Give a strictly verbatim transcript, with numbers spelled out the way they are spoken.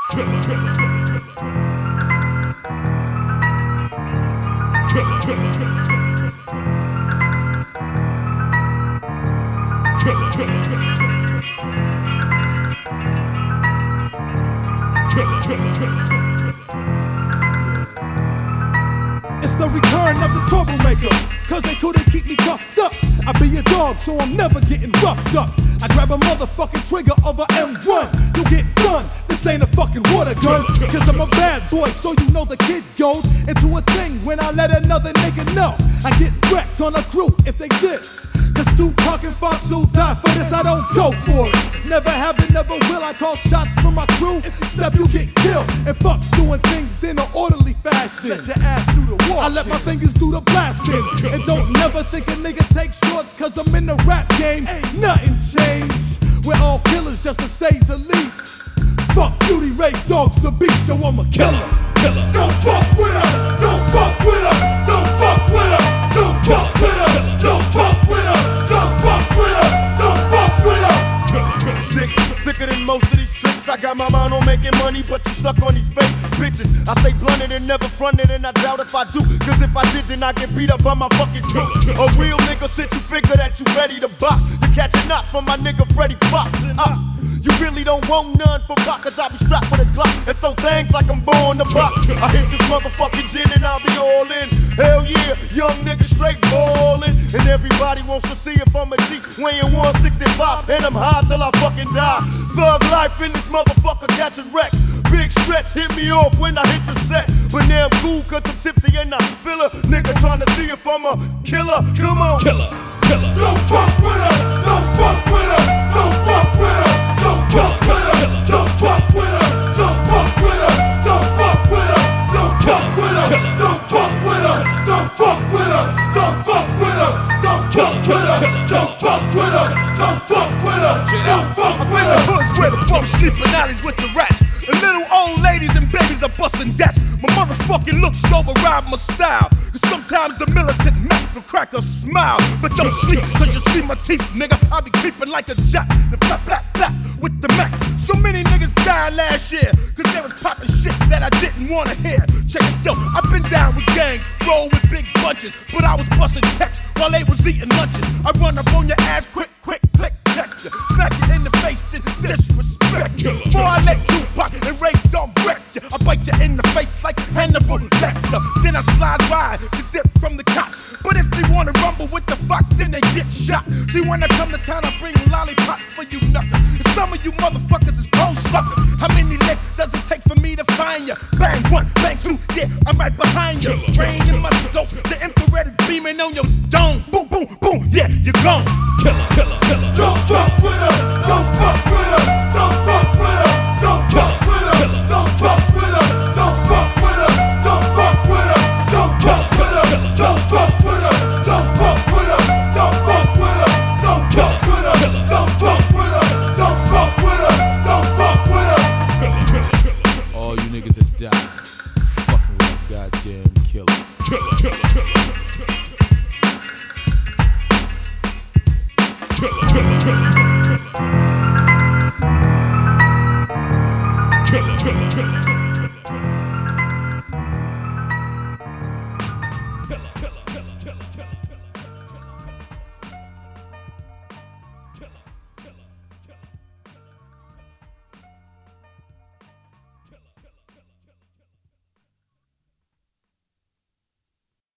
It's the return of the troublemaker, cause they couldn't keep me cuffed up. I be a dog, so I'm never getting roughed up. I grab a motherfucking trigger of a M one. You get done, this ain't a fucking water gun. Cause I'm a bad boy, so you know the kid goes into a thing when I let another nigga know. I get wrecked on a crew if they diss. Cause Tupac and Fox will die for this, I don't go for it. Never have and never will, I call shots from my crew. If you step, you get killed. And fuck doing things in an orderly fashion. Set your ass through the wall. I let my fingers do the blasting. And don't never think a nigga takes shorts, cause I'm in the rap game. Ain't nothing changed. We're all killers, just to say the least. Fuck Beauty Ray, dogs, the beast, yo, I'm a killer. Killer. Don't fuck with her, don't fuck with her, don't fuck with her, don't fuck with her, don't fuck with her, don't fuck with her, don't fuck with her. Sick, thicker than most of these tricks. I got my mind on making money, but you stuck on these fake bitches. I stay blunted and never fronted, and I doubt if I do. Cause if I did, then I get beat up by my fucking crew. A real nigga since you figure that you ready to box. You catching knots from my nigga Freddie Fox. Uh, You really don't want none from Glock, cause I be strapped with a Glock and throw things like I'm born to box. I hit this motherfucking gin and I'll be all in. Hell yeah, young nigga straight ballin'. And everybody wants to see if I'm a G, weighing one sixty-five, and I'm high till I fucking die. Thug life in this motherfucker catching wreck. Big stretch hit me off when I hit the set. But now I'm cool cause I'm tipsy and I feel a nigga trying to see if I'm a killer. Come on. Killer, killer. Don't fuck with her, don't fuck with her, don't fuck with her. Don't fuck with her, don't fuck with her, don't fuck with her, don't fuck with her, don't fuck with her, don't fuck with her, don't fuck with her, don't fuck with her, don't fuck with her, don't fuck with her, don't fuck with her, don't fuck with her. Hoods where the bums sleep in alleys with the rats. And little old ladies and babies are busting gas. My motherfucking looks override my style. Cause sometimes the militant Mac will crack a smile. But don't sleep, cause you see my teeth, nigga. I be creeping like a jack. And flap, flap, flap with the Mac. So many niggas died last year, cause they was popping shit that I didn't wanna hear. Check it, yo, I've been down with gangs, roll with big bunches. But I was busting texts while they was eating lunches. I run up on your ass quick, quick, click, check you. Smack you in the face, then disrespect you. Before I let Tupac and Ray Dog wreck you, I bite you in the face like Hannibal Lecter. Then I slide wide to dip from the cops. But if they wanna rumble with the fox, then they get shot. See, when I come to town, I bring lollipops for you knuckers. And some of you motherfuckers is cold suckers. How many legs does it take for me to find you? Bang one, bang two, yeah, I'm right behind you. Brain in my scope, the infrared is beaming on your dome. Boom, boom, boom, yeah, you're gone. Killer, killer, killer. Don't fuck with her, don't fuck with her, don't fuck with her, don't fuck with her, don't fuck with her, don't fuck with her, don't fuck with her, don't fuck with her, don't fuck with her, don't fuck with her, don't fuck with her, don't fuck with her, don't fuck with her, don't fuck with her, don't fuck with her. All you niggas are dying. Fucking with a goddamn killer. Killer, killer, killer. Killer, killer, killer. Killer, killer, killer.